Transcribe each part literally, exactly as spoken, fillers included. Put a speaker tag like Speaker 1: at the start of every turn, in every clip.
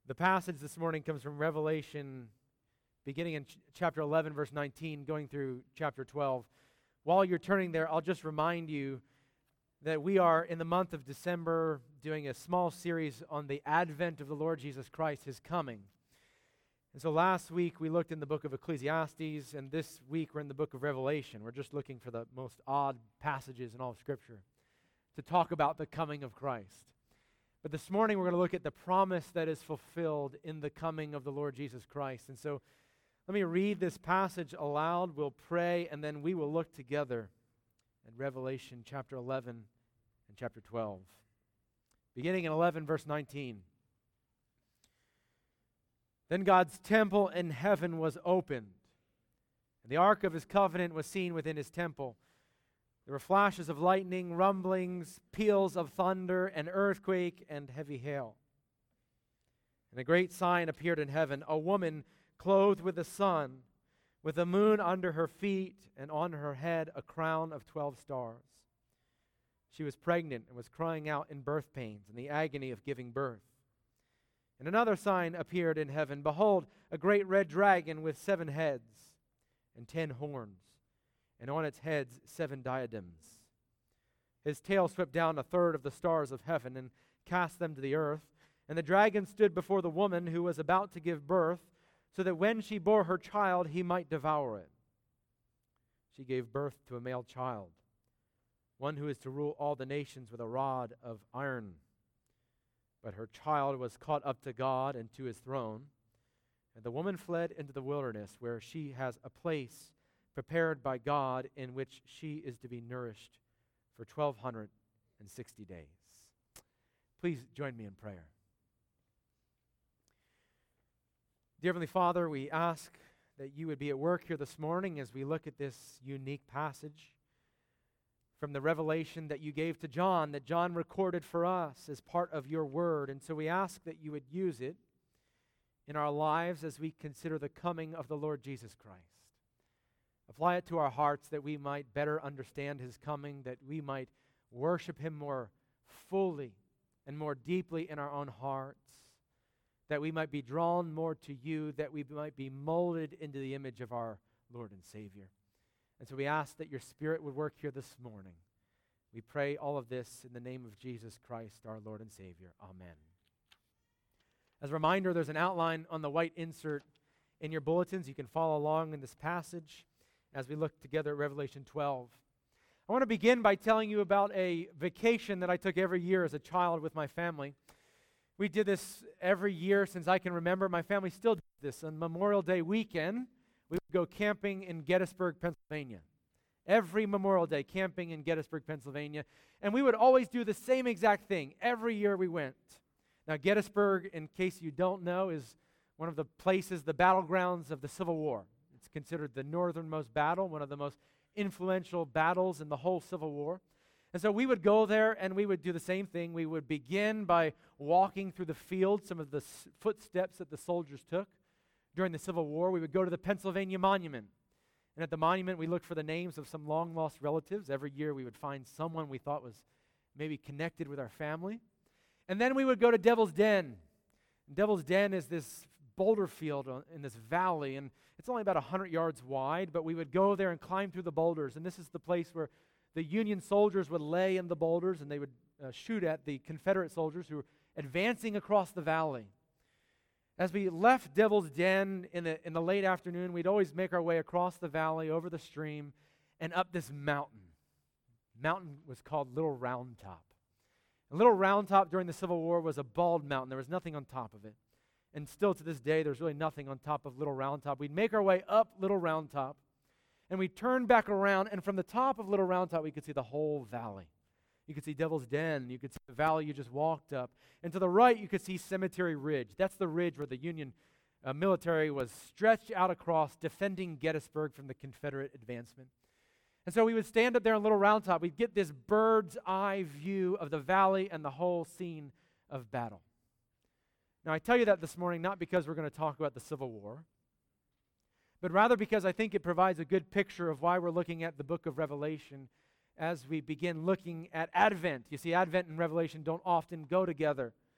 Speaker 1: The passage this morning comes from Revelation, beginning in ch- chapter eleven, verse nineteen, going through chapter twelve. While you're turning there, I'll just remind you that we are in the month of December doing a small series on the advent of the Lord Jesus Christ, His coming. And so last week we looked in the book of Ecclesiastes, and this week we're in the book of Revelation. We're just looking for the most odd passages in all of Scripture to talk about the coming of Christ. But this morning we're going to look at the promise that is fulfilled in the coming of the Lord Jesus Christ. And so let me read this passage aloud, we'll pray, and then we will look together at Revelation chapter eleven and chapter twelve. Beginning in eleven, verse nineteen. Then God's temple in heaven was opened, and the ark of His covenant was seen within His temple. There were flashes of lightning, rumblings, peals of thunder, an earthquake, and heavy hail. And a great sign appeared in heaven, a woman clothed with the sun, with the moon under her feet, and on her head a crown of twelve stars. She was pregnant and was crying out in birth pains and the agony of giving birth. And another sign appeared in heaven. Behold, a great red dragon with seven heads and ten horns, and on its heads seven diadems. His tail swept down a third of the stars of heaven and cast them to the earth. And the dragon stood before the woman who was about to give birth, so that when she bore her child, he might devour it. She gave birth to a male child, one who is to rule all the nations with a rod of iron. But her child was caught up to God and to His throne. And the woman fled into the wilderness, where she has a place prepared by God in which she is to be nourished for twelve sixty days. Please join me in prayer. Dear Heavenly Father, we ask that You would be at work here this morning as we look at this unique passage from the revelation that You gave to John, that John recorded for us as part of Your word. And so we ask that You would use it in our lives as we consider the coming of the Lord Jesus Christ. Apply it to our hearts that we might better understand His coming, that we might worship Him more fully and more deeply in our own hearts, that we might be drawn more to You, that we might be molded into the image of our Lord and Savior. And so we ask that Your Spirit would work here this morning. We pray all of this in the name of Jesus Christ, our Lord and Savior. Amen. As a reminder, there's an outline on the white insert in your bulletins. You can follow along in this passage as we look together at Revelation twelve. I want to begin by telling you about a vacation that I took every year as a child with my family. We did this every year since I can remember. My family still does this. On Memorial Day weekend, we would go camping in Gettysburg, Pennsylvania. Every Memorial Day, camping in Gettysburg, Pennsylvania. And we would always do the same exact thing every year we went. Now, Gettysburg, in case you don't know, is one of the places, the battlegrounds of the Civil War. It's considered the northernmost battle, one of the most influential battles in the whole Civil War. And so we would go there and we would do the same thing. We would begin by walking through the field, some of the s- footsteps that the soldiers took during the Civil War. We would go to the Pennsylvania Monument. And at the monument, we looked for the names of some long-lost relatives. Every year, we would find someone we thought was maybe connected with our family. And then we would go to Devil's Den. Devil's Den is this boulder field on, in this valley, and it's only about one hundred yards wide, but we would go there and climb through the boulders. And this is the place where the Union soldiers would lay in the boulders, and they would uh, shoot at the Confederate soldiers who were advancing across the valley. As we left Devil's Den in the, in the late afternoon, we'd always make our way across the valley, over the stream, and up this mountain. Mountain was called Little Round Top. And Little Round Top during the Civil War was a bald mountain. There was nothing on top of it. And still to this day, there's really nothing on top of Little Round Top. We'd make our way up Little Round Top, and we'd turn back around, and from the top of Little Round Top, we could see the whole valley. You could see Devil's Den. You could see the valley you just walked up. And to the right, you could see Cemetery Ridge. That's the ridge where the Union uh, military was stretched out across, defending Gettysburg from the Confederate advancement. And so we would stand up there in Little Round Top. We'd get this bird's eye view of the valley and the whole scene of battle. Now, I tell you that this morning not because we're going to talk about the Civil War, but rather because I think it provides a good picture of why we're looking at the book of Revelation as we begin looking at Advent. You see, Advent and Revelation don't often go together.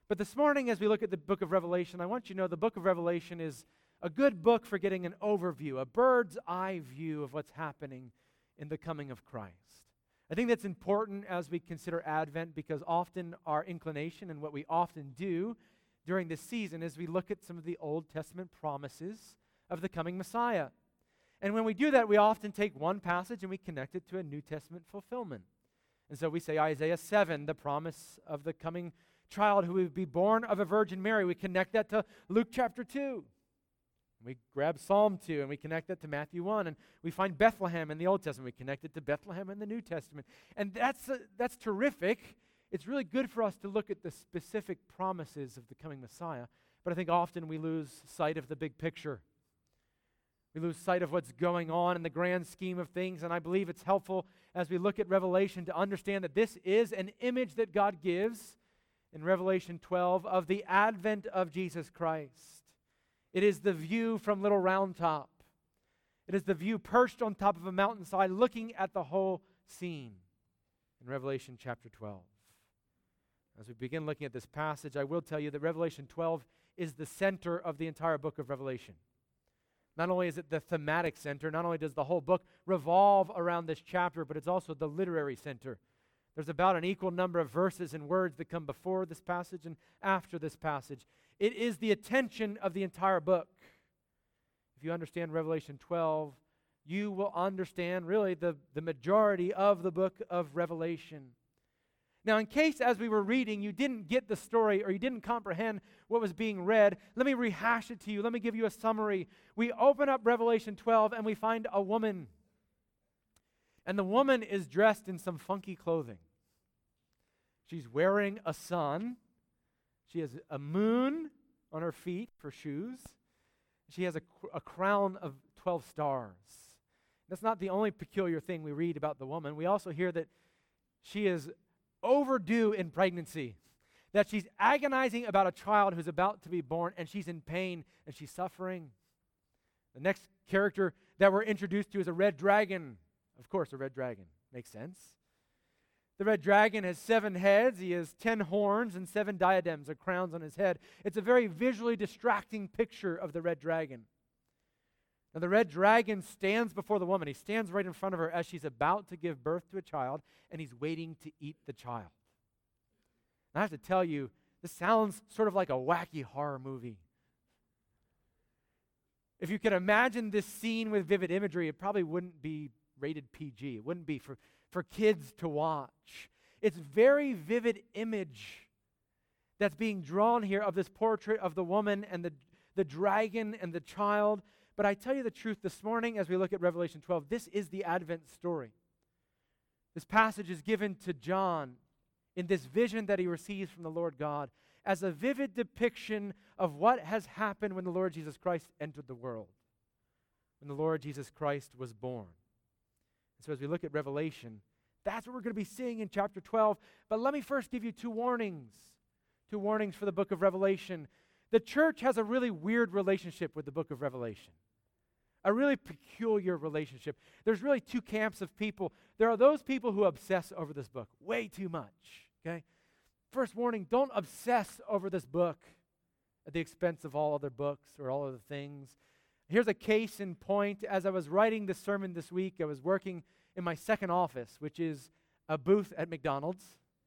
Speaker 1: But this morning, as we look at the book of Revelation, I want you to know the book of Revelation is a good book for getting an overview, a bird's eye view of what's happening in the coming of Christ. I think that's important as we consider Advent, because often our inclination and what we often do during this season is we look at some of the Old Testament promises of the coming Messiah. And when we do that, we often take one passage and we connect it to a New Testament fulfillment. And so we say Isaiah seven, the promise of the coming child who would be born of a Virgin Mary. We connect that to Luke chapter two. We grab Psalm two and we connect that to Matthew one, and we find Bethlehem in the Old Testament. We connect it to Bethlehem in the New Testament. And that's, uh, that's terrific. It's really good for us to look at the specific promises of the coming Messiah, but I think often we lose sight of the big picture. We lose sight of what's going on in the grand scheme of things, and I believe it's helpful as we look at Revelation to understand that this is an image that God gives in Revelation twelve of the advent of Jesus Christ. It is the view from Little Round Top. It is the view perched on top of a mountainside looking at the whole scene in Revelation chapter twelve. As we begin looking at this passage, I will tell you that Revelation twelve is the center of the entire book of Revelation. Not only is it the thematic center, not only does the whole book revolve around this chapter, but it's also the literary center. There's about an equal number of verses and words that come before this passage and after this passage. It is the attention of the entire book. If you understand Revelation twelve, you will understand really the, the majority of the book of Revelation. Now, in case as we were reading you didn't get the story or you didn't comprehend what was being read, let me rehash it to you. Let me give you a summary. We open up Revelation twelve and we find a woman. And the woman is dressed in some funky clothing. She's wearing a sun. She has a moon on her feet for shoes. She has a, a crown of twelve stars. That's not the only peculiar thing we read about the woman. We also hear that she is overdue in pregnancy, that she's agonizing about a child who's about to be born, and she's in pain and she's suffering. The next character that we're introduced to is a red dragon. Of course, a red dragon. Makes sense. The red dragon has seven heads. He has ten horns and seven diadems or crowns on his head. It's a very visually distracting picture of the red dragon. Now, the red dragon stands before the woman. He stands right in front of her as she's about to give birth to a child, and he's waiting to eat the child. And I have to tell you, this sounds sort of like a wacky horror movie. If you can imagine this scene with vivid imagery, it probably wouldn't be rated P G. It wouldn't be for, for kids to watch. It's very vivid image that's being drawn here of this portrait of the woman and the, the dragon and the child. But I tell you the truth, this morning as we look at Revelation twelve, this is the Advent story. This passage is given to John in this vision that he receives from the Lord God as a vivid depiction of what has happened when the Lord Jesus Christ entered the world, when the Lord Jesus Christ was born. And so as we look at Revelation, that's what we're going to be seeing in chapter twelve. But let me first give you two warnings, two warnings for the book of Revelation. The church has a really weird relationship with the book of Revelation, a really peculiar relationship. There's really two camps of people. There are those people who obsess over this book way too much, okay? First warning, don't obsess over this book at the expense of all other books or all other things. Here's a case in point. As I was writing this sermon this week, I was working in my second office, which is a booth at McDonald's.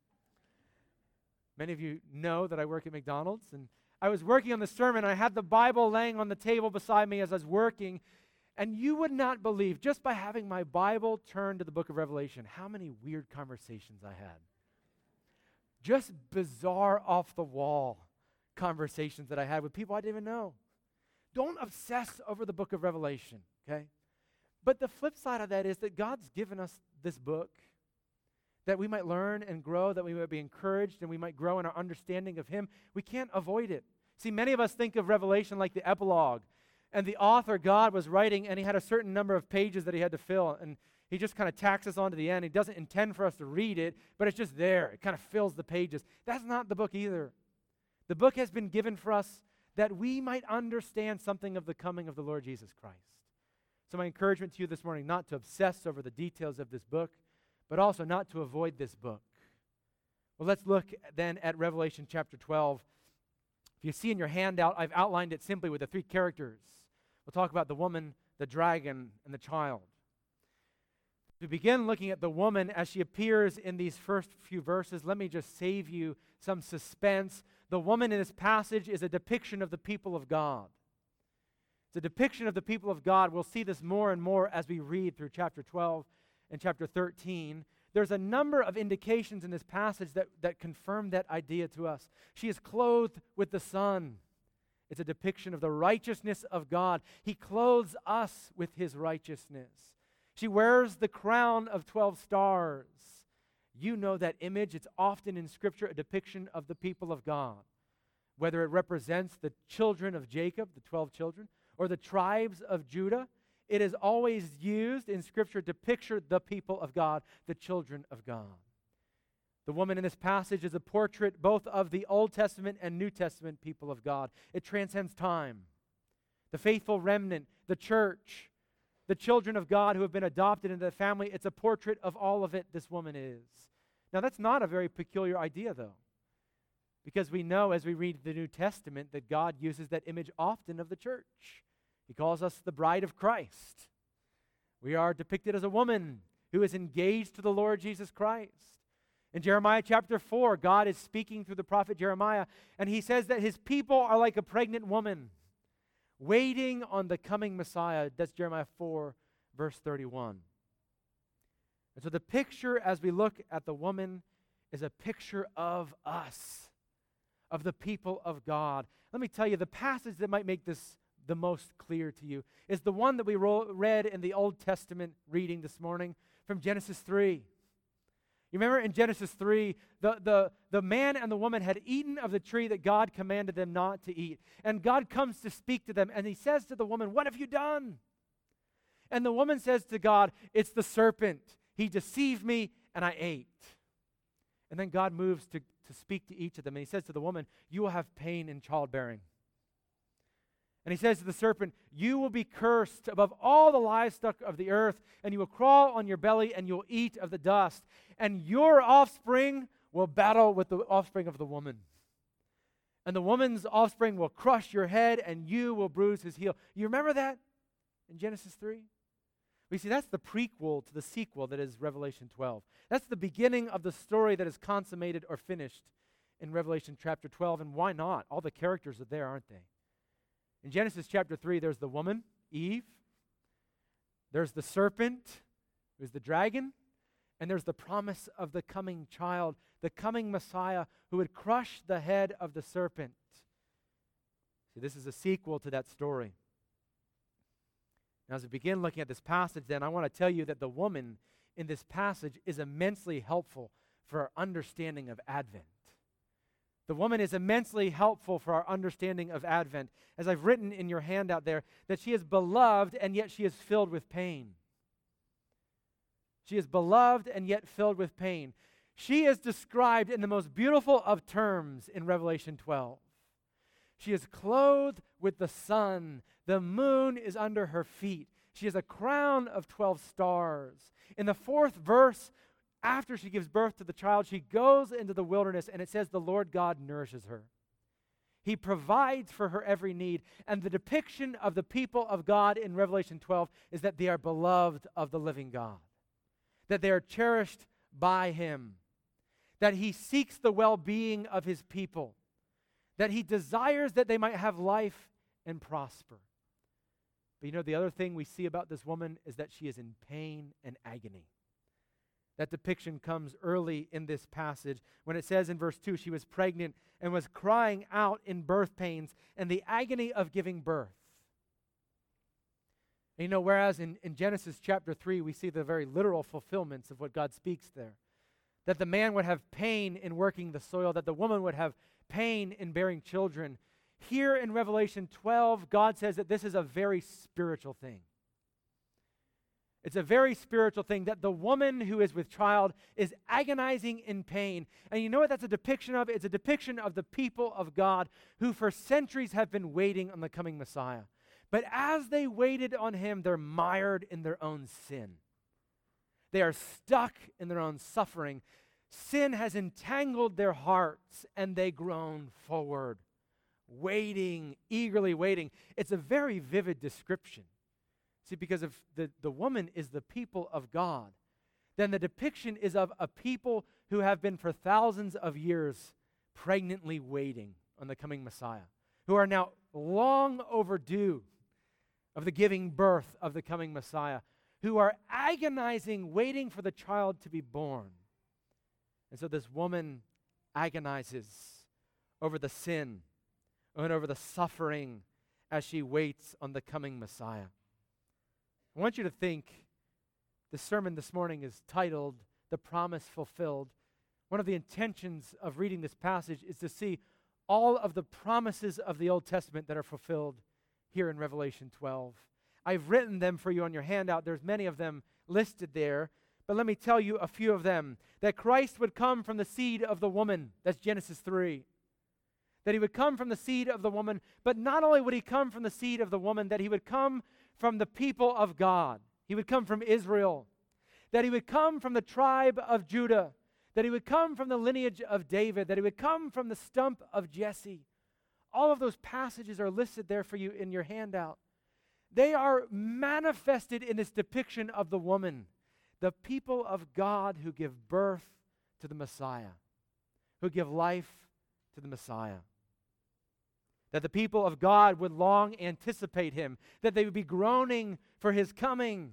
Speaker 1: Many of you know that I work at McDonald's, and I was working on the sermon. I had the Bible laying on the table beside me as I was working, and you would not believe, just by having my Bible turned to the book of Revelation, how many weird conversations I had. Just bizarre, off-the-wall conversations that I had with people I didn't even know. Don't obsess over the book of Revelation, okay? But the flip side of that is that God's given us this book that we might learn and grow, that we might be encouraged, and we might grow in our understanding of Him. We can't avoid it. See, many of us think of Revelation like the epilogue, and the author, God, was writing, and he had a certain number of pages that he had to fill, and he just kind of tacks us on to the end. He doesn't intend for us to read it, but it's just there. It kind of fills the pages. That's not the book either. The book has been given for us that we might understand something of the coming of the Lord Jesus Christ. So my encouragement to you this morning, not to obsess over the details of this book, but also not to avoid this book. Well, let's look then at Revelation chapter twelve. If you see in your handout, I've outlined it simply with the three characters. We'll talk about the woman, the dragon, and the child. To begin looking at the woman as she appears in these first few verses, let me just save you some suspense. The woman in this passage is a depiction of the people of God. It's a depiction of the people of God. We'll see this more and more as we read through chapter twelve and chapter thirteen. There's a number of indications in this passage that, that confirm that idea to us. She is clothed with the sun. It's a depiction of the righteousness of God. He clothes us with his righteousness. She wears the crown of twelve stars. You know that image. It's often in Scripture a depiction of the people of God. Whether it represents the children of Jacob, the twelve children, or the tribes of Judah, it is always used in Scripture to picture the people of God, the children of God. The woman in this passage is a portrait both of the Old Testament and New Testament people of God. It transcends time. The faithful remnant, the church, the children of God who have been adopted into the family, it's a portrait of all of it, this woman is. Now, that's not a very peculiar idea, though, because we know as we read the New Testament that God uses that image often of the church. He calls us the bride of Christ. We are depicted as a woman who is engaged to the Lord Jesus Christ. In Jeremiah chapter four, God is speaking through the prophet Jeremiah, and he says that his people are like a pregnant woman waiting on the coming Messiah. That's Jeremiah four, verse thirty-one. And so the picture as we look at the woman is a picture of us, of the people of God. Let me tell you, the passage that might make this the most clear to you is the one that we ro- read in the Old Testament reading this morning from Genesis three. You remember in Genesis three, the, the, the man and the woman had eaten of the tree that God commanded them not to eat. And God comes to speak to them, and he says to the woman, "What have you done?" And the woman says to God, "It's the serpent. He deceived me, and I ate." And then God moves to, to speak to each of them, and he says to the woman, "You will have pain in childbearing." And he says to the serpent, "You will be cursed above all the livestock of the earth, and you will crawl on your belly, and you will eat of the dust. And your offspring will battle with the offspring of the woman. And the woman's offspring will crush your head, and you will bruise his heel." You remember that in Genesis three? We see that's the prequel to the sequel that is Revelation twelve. That's the beginning of the story that is consummated or finished in Revelation chapter twelve. And why not? All the characters are there, aren't they? In Genesis chapter three, there's the woman, Eve. There's the serpent, who's the dragon. And there's the promise of the coming child, the coming Messiah who would crush the head of the serpent. See, this is a sequel to that story. Now, as we begin looking at this passage, then, I want to tell you that the woman in this passage is immensely helpful for our understanding of Advent. The woman is immensely helpful for our understanding of Advent. As I've written in your handout there, that she is beloved and yet she is filled with pain. She is beloved and yet filled with pain. She is described in the most beautiful of terms in Revelation twelve. She is clothed with the sun. The moon is under her feet. She has a crown of twelve stars. In the fourth verse, after she gives birth to the child, she goes into the wilderness, and it says the Lord God nourishes her. He provides for her every need. And the depiction of the people of God in Revelation twelve is that they are beloved of the living God, that they are cherished by him, that he seeks the well-being of his people, that he desires that they might have life and prosper. But you know, the other thing we see about this woman is that she is in pain and agony. That depiction comes early in this passage when it says in verse two, she was pregnant and was crying out in birth pains and the agony of giving birth. And you know, whereas in, in Genesis chapter three, we see the very literal fulfillments of what God speaks there. That the man would have pain in working the soil, that the woman would have pain in bearing children. Here in Revelation twelve, God says that this is a very spiritual thing. It's a very spiritual thing that the woman who is with child is agonizing in pain. And you know what that's a depiction of? It's a depiction of the people of God who for centuries have been waiting on the coming Messiah. But as they waited on him, they're mired in their own sin. They are stuck in their own suffering, sin has entangled their hearts, and they groan forward, waiting, eagerly waiting. It's a very vivid description. See, because if the, the woman is the people of God, then the depiction is of a people who have been for thousands of years pregnantly waiting on the coming Messiah, who are now long overdue of the giving birth of the coming Messiah, who are agonizing, waiting for the child to be born. And so this woman agonizes over the sin and over the suffering as she waits on the coming Messiah. I want you to think, the sermon this morning is titled, The Promise Fulfilled. One of the intentions of reading this passage is to see all of the promises of the Old Testament that are fulfilled here in Revelation twelve. I've written them for you on your handout. There's many of them listed there, but let me tell you a few of them. That Christ would come from the seed of the woman, that's Genesis three. That he would come from the seed of the woman, but not only would he come from the seed of the woman, that he would come from the people of God. He would come from Israel. That he would come from the tribe of Judah. That he would come from the lineage of David. That he would come from the stump of Jesse. All of those passages are listed there for you in your handout. They are manifested in this depiction of the woman, the people of God who give birth to the Messiah, who give life to the Messiah. That the people of God would long anticipate him, that they would be groaning for his coming,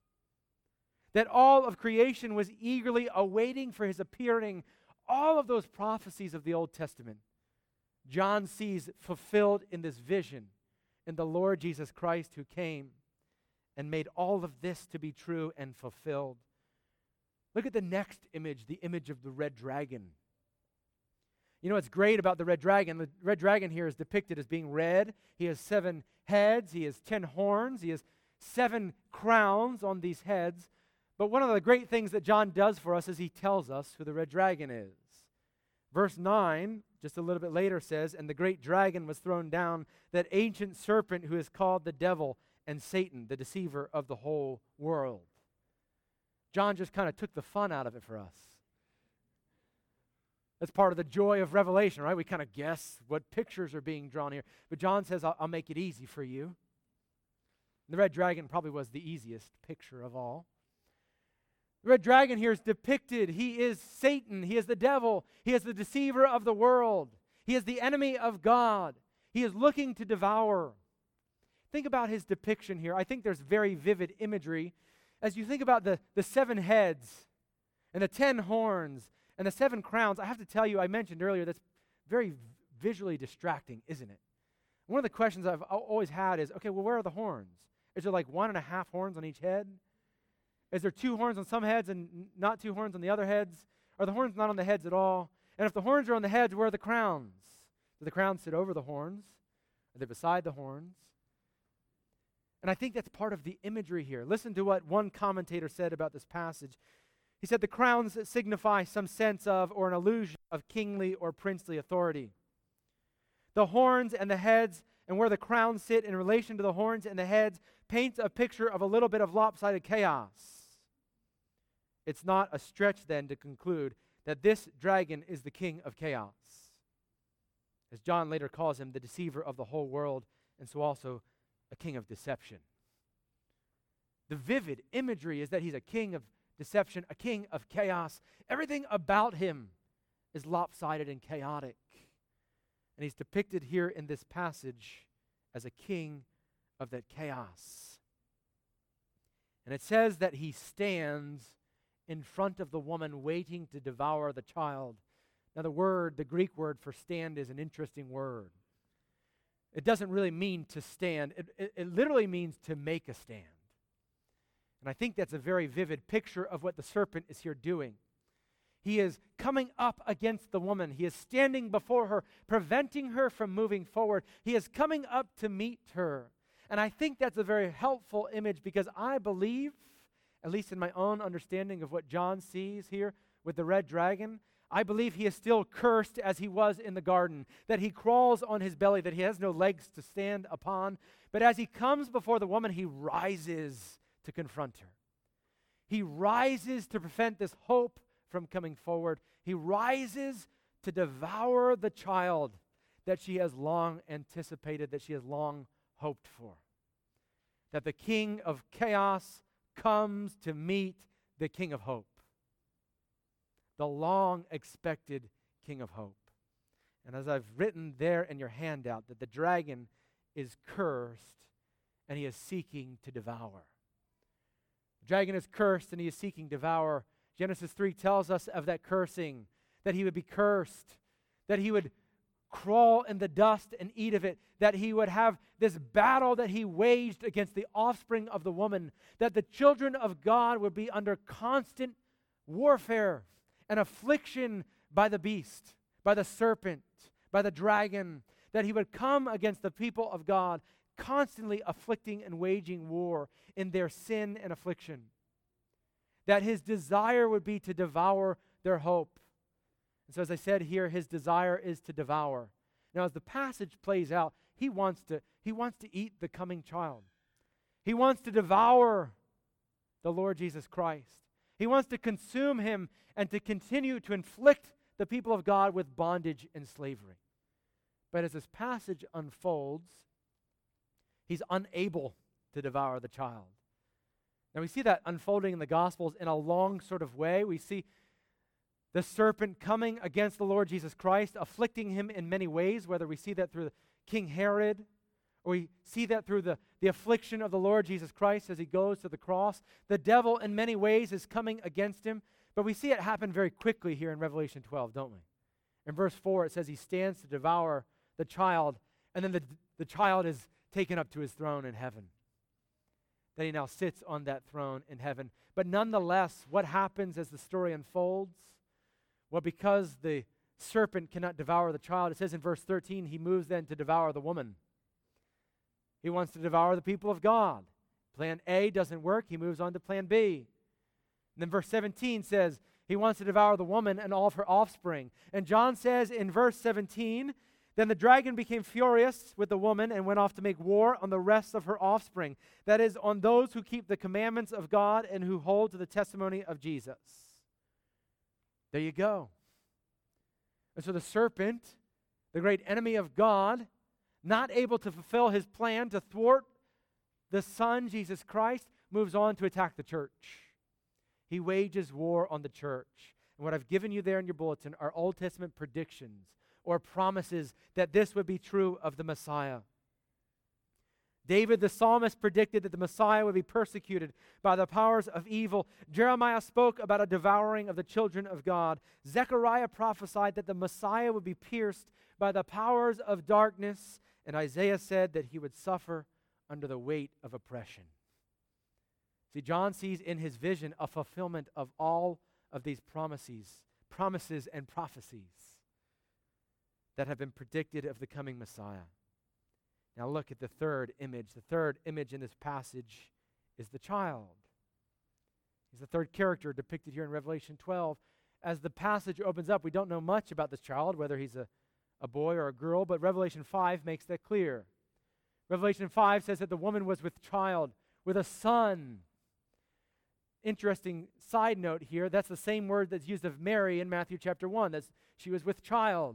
Speaker 1: that all of creation was eagerly awaiting for his appearing. All of those prophecies of the Old Testament, John sees fulfilled in this vision in the Lord Jesus Christ, who came and made all of this to be true and fulfilled. Look at the next image, the image of the red dragon. You know what's great about the red dragon? The red dragon here is depicted as being red. He has seven heads. He has ten horns. He has seven crowns on these heads. But one of the great things that John does for us is he tells us who the red dragon is. Verse nine, just a little bit later, says, "And the great dragon was thrown down, that ancient serpent who is called the devil and Satan, the deceiver of the whole world." John just kind of took the fun out of it for us. That's part of the joy of Revelation, right? We kind of guess what pictures are being drawn here. But John says, I'll, I'll make it easy for you. The red dragon probably was the easiest picture of all. The red dragon here is depicted. He is Satan. He is the devil. He is the deceiver of the world. He is the enemy of God. He is looking to devour. Think about his depiction here. I think there's very vivid imagery. As you think about the, the seven heads and the ten horns and the seven crowns, I have to tell you, I mentioned earlier, that's very visually distracting, isn't it? One of the questions I've always had is, okay, well, where are the horns? Is there like one and a half horns on each head? Is there two horns on some heads and not two horns on the other heads? Are the horns not on the heads at all? And if the horns are on the heads, where are the crowns? Do the crowns sit over the horns? Are they beside the horns? And I think that's part of the imagery here. Listen to what one commentator said about this passage. He said, the crowns signify some sense of or an illusion of kingly or princely authority. The horns and the heads and where the crowns sit in relation to the horns and the heads paints a picture of a little bit of lopsided chaos. It's not a stretch then to conclude that this dragon is the king of chaos. As John later calls him, the deceiver of the whole world, and so also a king of deception. The vivid imagery is that he's a king of deception, a king of chaos. Everything about him is lopsided and chaotic. And he's depicted here in this passage as a king of that chaos. And it says that he stands in front of the woman waiting to devour the child. Now the word, the Greek word for stand is an interesting word. It doesn't really mean to stand. It, it, it literally means to make a stand. And I think that's a very vivid picture of what the serpent is here doing. He is coming up against the woman. He is standing before her, preventing her from moving forward. He is coming up to meet her. And I think that's a very helpful image because I believe, at least in my own understanding of what John sees here with the red dragon, I believe he is still cursed as he was in the garden, that he crawls on his belly, that he has no legs to stand upon. But as he comes before the woman, he rises to confront her. He rises to prevent this hope from coming forward. He rises to devour the child that she has long anticipated, that she has long hoped for. That the king of chaos comes to meet the king of hope. The long expected king of hope. And as I've written there in your handout, that the dragon is cursed and he is seeking to devour. The dragon is cursed and he is seeking to devour. Genesis three tells us of that cursing, that he would be cursed, that he would crawl in the dust and eat of it, that he would have this battle that he waged against the offspring of the woman, that the children of God would be under constant warfare and affliction by the beast, by the serpent, by the dragon, that he would come against the people of God, constantly afflicting and waging war in their sin and affliction. That his desire would be to devour their hope. And so as I said here, his desire is to devour. Now as the passage plays out, he wants to, he wants to eat the coming child. He wants to devour the Lord Jesus Christ. He wants to consume him and to continue to inflict the people of God with bondage and slavery. But as this passage unfolds, he's unable to devour the child. Now we see that unfolding in the Gospels in a long sort of way. We see the serpent coming against the Lord Jesus Christ, afflicting him in many ways, whether we see that through King Herod, or we see that through the, the affliction of the Lord Jesus Christ as he goes to the cross. The devil in many ways is coming against him, but we see it happen very quickly here in Revelation twelve, don't we? In verse four, it says he stands to devour the child, and then the, the child is taken up to his throne in heaven. That he now sits on that throne in heaven. But nonetheless, what happens as the story unfolds? Well, because the serpent cannot devour the child, it says in verse thirteen, he moves then to devour the woman. He wants to devour the people of God. Plan A doesn't work, he moves on to plan B. And then verse seventeen says, he wants to devour the woman and all of her offspring. And John says in verse seventeen, then the dragon became furious with the woman and went off to make war on the rest of her offspring. That is, on those who keep the commandments of God and who hold to the testimony of Jesus. There you go. And so the serpent, the great enemy of God, not able to fulfill his plan to thwart the Son, Jesus Christ, moves on to attack the church. He wages war on the church. And what I've given you there in your bulletin are Old Testament predictions or promises that this would be true of the Messiah. David the psalmist predicted that the Messiah would be persecuted by the powers of evil. Jeremiah spoke about a devouring of the children of God. Zechariah prophesied that the Messiah would be pierced by the powers of darkness. And Isaiah said that he would suffer under the weight of oppression. See, John sees in his vision a fulfillment of all of these promises, promises and prophecies that have been predicted of the coming Messiah. Now look at the third image. The third image in this passage is the child. He's the third character depicted here in Revelation twelve. As the passage opens up, we don't know much about this child, whether he's a, a boy or a girl, but Revelation five makes that clear. Revelation five says that the woman was with child, with a son. Interesting side note here, that's the same word that's used of Mary in Matthew chapter one. That's, she was with child.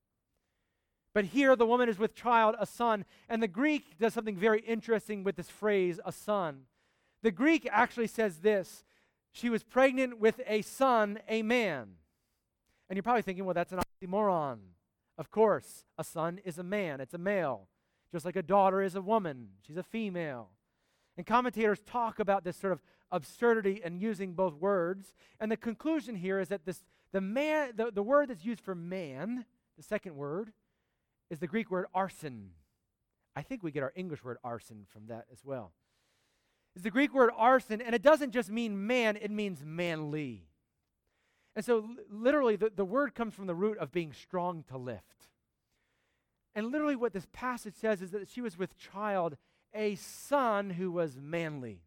Speaker 1: But here the woman is with child, a son. And the Greek does something very interesting with this phrase, a son. The Greek actually says this: she was pregnant with a son, a man. And you're probably thinking, well, that's an oxymoron. Of course, a son is a man, it's a male. Just like a daughter is a woman, she's a female. And commentators talk about this sort of absurdity in using both words. And the conclusion here is that this the man, the, the word that's used for man, the second word, is the Greek word arson. I think we get our English word arson from that as well. It's the Greek word arson, and it doesn't just mean man, it means manly. And so l- literally the, the word comes from the root of being strong to lift. And literally what this passage says is that she was with child, a son who was manly.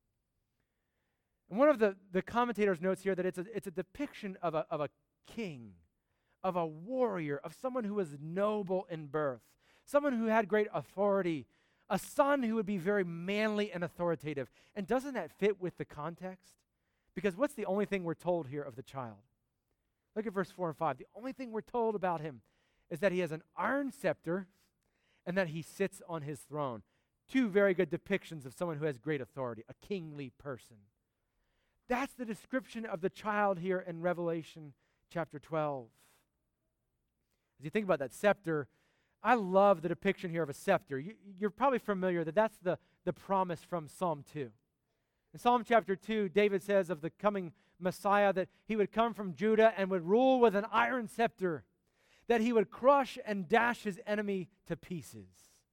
Speaker 1: And one of the, the commentators notes here that it's a, it's a depiction of a, of a king, of a warrior, of someone who was noble in birth, someone who had great authority, a son who would be very manly and authoritative. And doesn't that fit with the context? Because what's the only thing we're told here of the child? Look at verse four and five. The only thing we're told about him is that he has an iron scepter and that he sits on his throne. Two very good depictions of someone who has great authority, a kingly person. That's the description of the child here in Revelation chapter twelve. As you think about that scepter, I love the depiction here of a scepter. You, you're probably familiar that that's the, the promise from Psalm two. In Psalm chapter two, David says of the coming Messiah that he would come from Judah and would rule with an iron scepter, that he would crush and dash his enemy to pieces.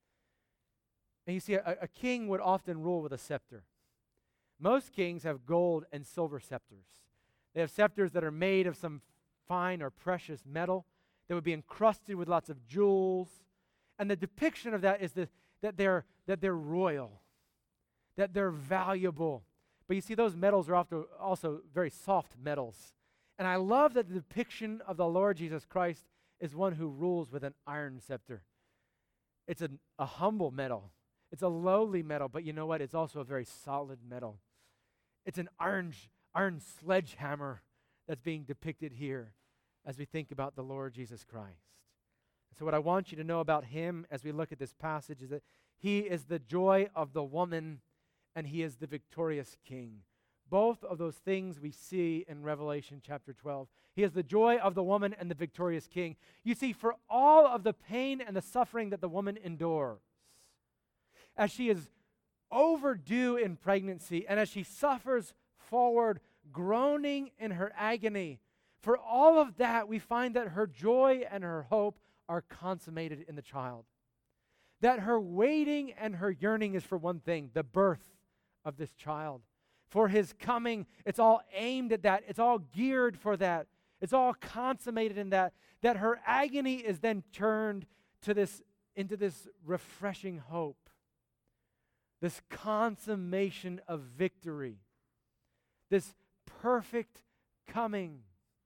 Speaker 1: And you see, a, a king would often rule with a scepter. Most kings have gold and silver scepters. They have scepters that are made of some fine or precious metal that would be encrusted with lots of jewels. And the depiction of that is the, that, they're, that they're royal, that they're valuable. But you see, those metals are often also very soft metals. And I love that the depiction of the Lord Jesus Christ is one who rules with an iron scepter. It's a, a humble metal. It's a lowly metal, but you know what? It's also a very solid metal. It's an iron, iron sledgehammer that's being depicted here as we think about the Lord Jesus Christ. So what I want you to know about him as we look at this passage is that he is the joy of the woman and he is the victorious king. Both of those things we see in Revelation chapter twelve. He is the joy of the woman and the victorious king. You see, for all of the pain and the suffering that the woman endures, as she is overdue in pregnancy and as she suffers forward, groaning in her agony, for all of that, we find that her joy and her hope are consummated in the child. That her waiting and her yearning is for one thing, the birth of this child. For his coming, it's all aimed at that. It's all geared for that. It's all consummated in that. That her agony is then turned to this, into this refreshing hope. This consummation of victory. This perfect coming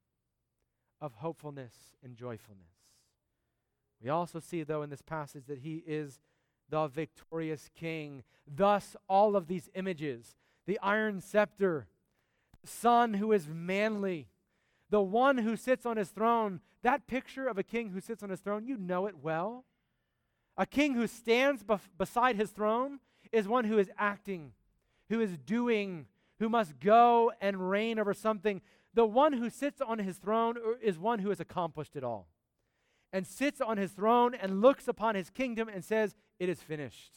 Speaker 1: of hopefulness and joyfulness. We also see, though, in this passage that he is the victorious king. Thus, all of these images, the iron scepter, the son who is manly, the one who sits on his throne, that picture of a king who sits on his throne, you know it well. A king who stands bef- beside his throne is one who is acting, who is doing, who must go and reign over something. The one who sits on his throne is one who has accomplished it all and sits on his throne and looks upon his kingdom and says, it is finished.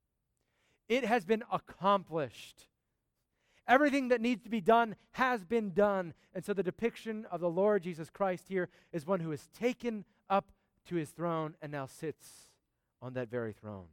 Speaker 1: It has been accomplished. Everything that needs to be done has been done. And so the depiction of the Lord Jesus Christ here is one who is taken up to his throne and now sits on that very throne.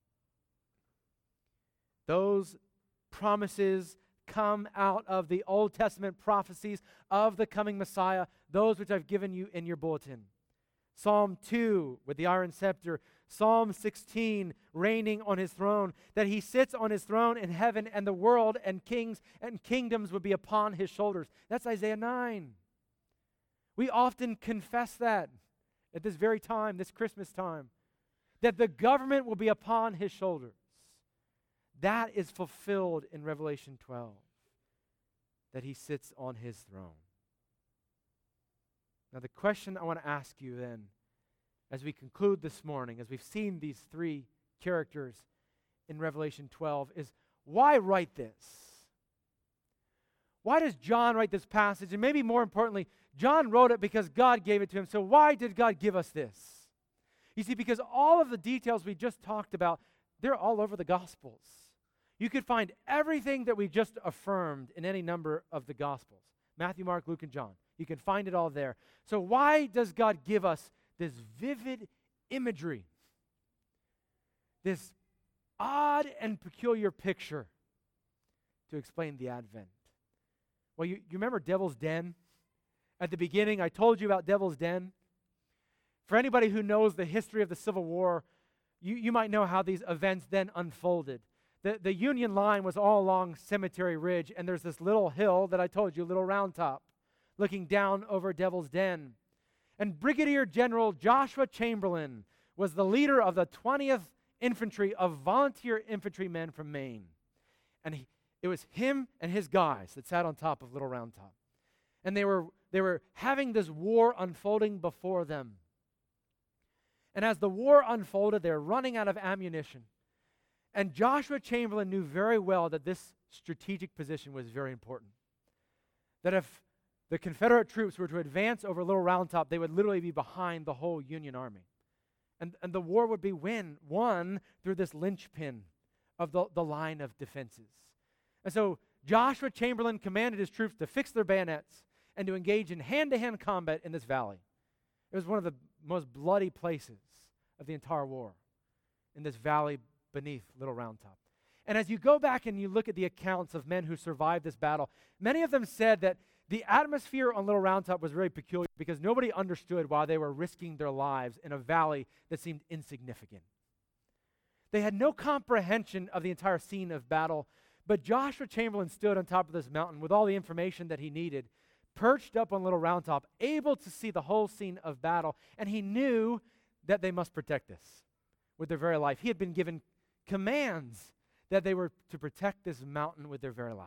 Speaker 1: Those promises come out of the Old Testament prophecies of the coming Messiah, those which I've given you in your bulletin. Psalm two with the iron scepter, Psalm sixteen reigning on his throne, that he sits on his throne in heaven and the world and kings and kingdoms would be upon his shoulders. That's Isaiah nine. We often confess that at this very time, this Christmas time, that the government will be upon his shoulders. That is fulfilled in Revelation twelve, that he sits on his throne. Now the question I want to ask you then, as we conclude this morning, as we've seen these three characters in Revelation twelve, is why write this? Why does John write this passage? And maybe more importantly, John wrote it because God gave it to him. So why did God give us this? You see, because all of the details we just talked about, they're all over the Gospels. You could find everything that we just affirmed in any number of the Gospels. Matthew, Mark, Luke, and John. You can find it all there. So why does God give us this vivid imagery? This odd and peculiar picture to explain the Advent. Well, you, you remember Devil's Den? At the beginning, I told you about Devil's Den. For anybody who knows the history of the Civil War, you, you might know how these events then unfolded. The, the Union line was all along Cemetery Ridge, and there's this little hill that I told you, Little Round Top, looking down over Devil's Den. And Brigadier General Joshua Chamberlain was the leader of the twentieth Infantry of volunteer infantrymen from Maine. And he, it was him and his guys that sat on top of Little Round Top. And they were, they were having this war unfolding before them. And as the war unfolded, they're running out of ammunition. And Joshua Chamberlain knew very well that this strategic position was very important. That if the Confederate troops were to advance over Little Round Top, they would literally be behind the whole Union Army. And, and the war would be win, won through this linchpin of the, the line of defenses. And so Joshua Chamberlain commanded his troops to fix their bayonets and to engage in hand-to-hand combat in this valley. It was one of the most bloody places of the entire war, in this valley beneath Little Round Top. And as you go back and you look at the accounts of men who survived this battle, many of them said that the atmosphere on Little Round Top was very peculiar because nobody understood why they were risking their lives in a valley that seemed insignificant. They had no comprehension of the entire scene of battle, but Joshua Chamberlain stood on top of this mountain with all the information that he needed, perched up on Little Round Top, able to see the whole scene of battle, and he knew that they must protect this with their very life. He had been given commands that they were to protect this mountain with their very life.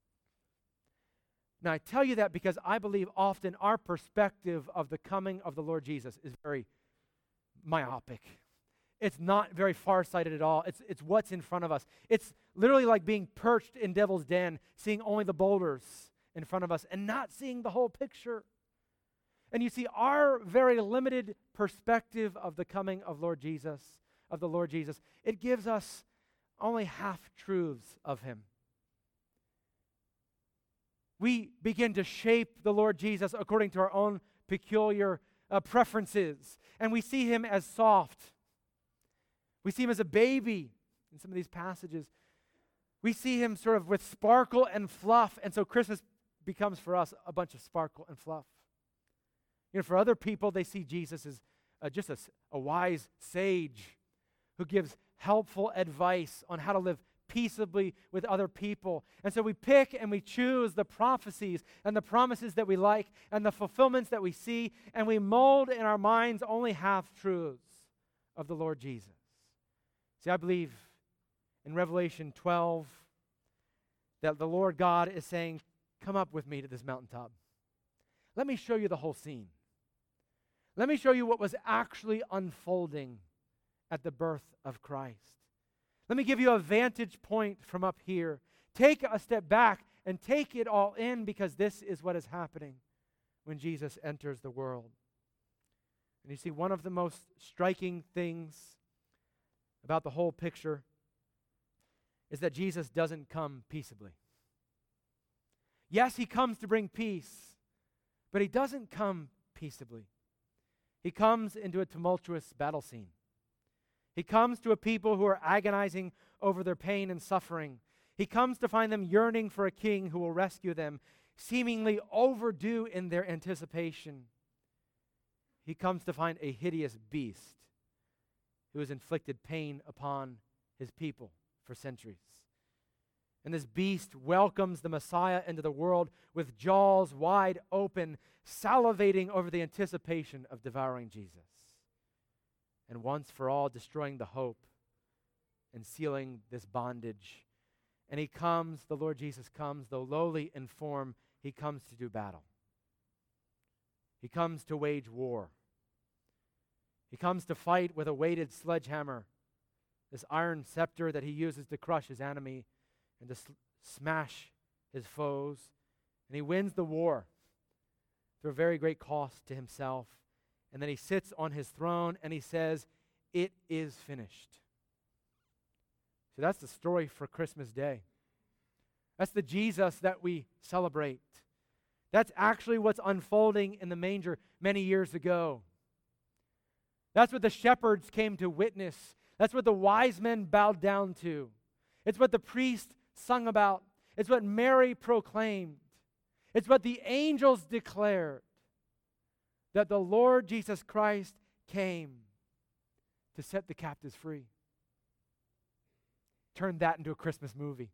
Speaker 1: Now, I tell you that because I believe often our perspective of the coming of the Lord Jesus is very myopic. It's not very far-sighted at all. It's, it's what's in front of us. It's literally like being perched in Devil's Den, seeing only the boulders in front of us and not seeing the whole picture. And you see, our very limited perspective of the coming of Lord Jesus, of the Lord Jesus, it gives us only half-truths of him. We begin to shape the Lord Jesus according to our own peculiar uh, preferences. And we see him as soft. We see him as a baby in some of these passages. We see him sort of with sparkle and fluff. And so Christmas becomes for us a bunch of sparkle and fluff. You know, for other people, they see Jesus as uh, just a, a wise sage who gives helpful advice on how to live peaceably with other people. And so we pick and we choose the prophecies and the promises that we like and the fulfillments that we see, and we mold in our minds only half-truths of the Lord Jesus. See, I believe in Revelation twelve that the Lord God is saying, come up with me to this mountaintop. Let me show you the whole scene. Let me show you what was actually unfolding at the birth of Christ. Let me give you a vantage point from up here. Take a step back and take it all in, because this is what is happening when Jesus enters the world. And you see, one of the most striking things about the whole picture is that Jesus doesn't come peaceably. Yes, he comes to bring peace, but he doesn't come peaceably. He comes into a tumultuous battle scene. He comes to a people who are agonizing over their pain and suffering. He comes to find them yearning for a king who will rescue them, seemingly overdue in their anticipation. He comes to find a hideous beast who has inflicted pain upon his people for centuries. And this beast welcomes the Messiah into the world with jaws wide open, salivating over the anticipation of devouring Jesus. And once for all destroying the hope and sealing this bondage. And he comes, the Lord Jesus comes, though lowly in form, he comes to do battle. He comes to wage war. He comes to fight with a weighted sledgehammer, this iron scepter that he uses to crush his enemy and to sl- smash his foes. And he wins the war through a very great cost to himself. And then he sits on his throne and he says, "It is finished." So that's the story for Christmas Day. That's the Jesus that we celebrate. That's actually what's unfolding in the manger many years ago. That's what the shepherds came to witness. That's what the wise men bowed down to. It's what the priest sung about. It's what Mary proclaimed. It's what the angels declared. That the Lord Jesus Christ came to set the captives free. Turn that into a Christmas movie.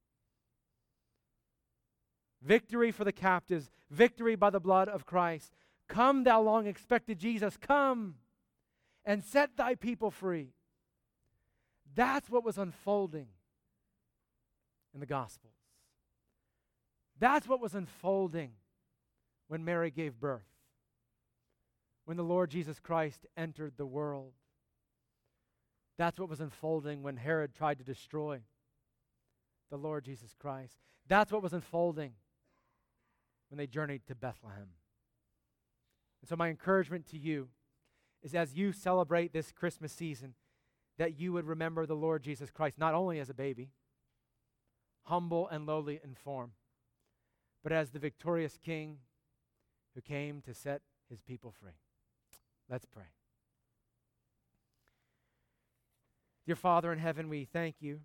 Speaker 1: Victory for the captives, victory by the blood of Christ. Come, thou long expected Jesus, come and set thy people free. That's what was unfolding in the Gospels. That's what was unfolding when Mary gave birth, when the Lord Jesus Christ entered the world. That's what was unfolding when Herod tried to destroy the Lord Jesus Christ. That's what was unfolding when they journeyed to Bethlehem. And so my encouragement to you is, as you celebrate this Christmas season, that you would remember the Lord Jesus Christ not only as a baby, humble and lowly in form, but as the victorious King who came to set his people free. Let's pray. Dear Father in heaven, we thank you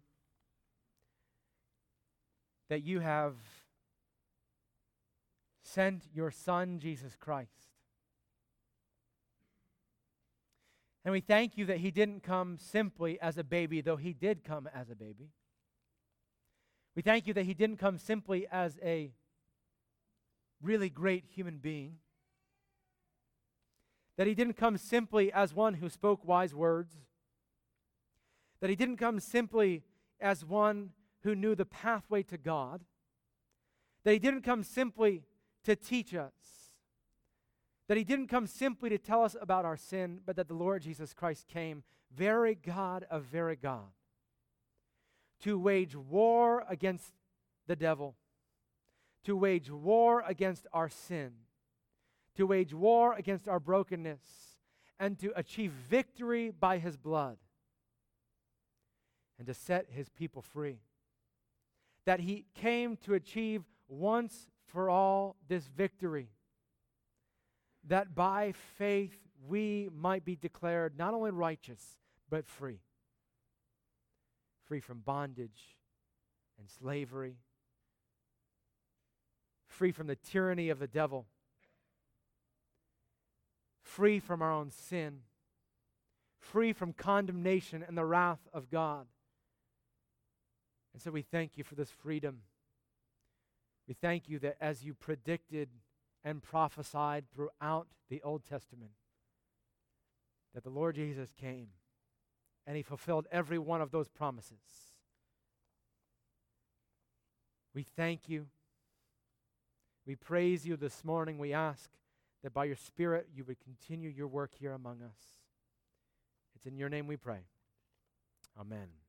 Speaker 1: that you have sent your Son, Jesus Christ. And we thank you that he didn't come simply as a baby, though he did come as a baby. We thank you that he didn't come simply as a really great human being, that he didn't come simply as one who spoke wise words, that he didn't come simply as one who knew the pathway to God, that he didn't come simply to teach us, that he didn't come simply to tell us about our sin, but that the Lord Jesus Christ came, very God of very God, to wage war against the devil, to wage war against our sin, to wage war against our brokenness, and to achieve victory by his blood, and to set his people free. That he came to achieve once for all this victory, that by faith we might be declared not only righteous, but free. Free from bondage and slavery, free from the tyranny of the devil, free from our own sin, free from condemnation and the wrath of God. And so we thank you for this freedom. We thank you that as you predicted and prophesied throughout the Old Testament, that the Lord Jesus came and he fulfilled every one of those promises. We thank you. We praise you this morning. We ask that by your Spirit you would continue your work here among us. It's in your name we pray. Amen.